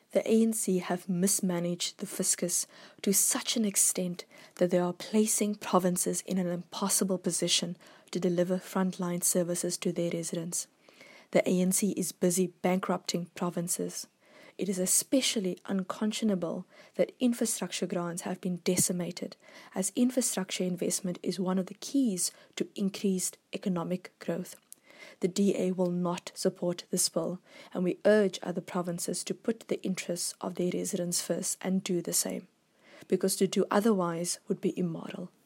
The ANC have mismanaged the fiscus to such an extent that they are placing provinces in an impossible position to deliver frontline services to their residents. The ANC is busy bankrupting provinces. It is especially unconscionable that infrastructure grants have been decimated, as infrastructure investment is one of the keys to increased economic growth. The DA will not support this bill, and we urge other provinces to put the interests of their residents first and do the same, because to do otherwise would be immoral.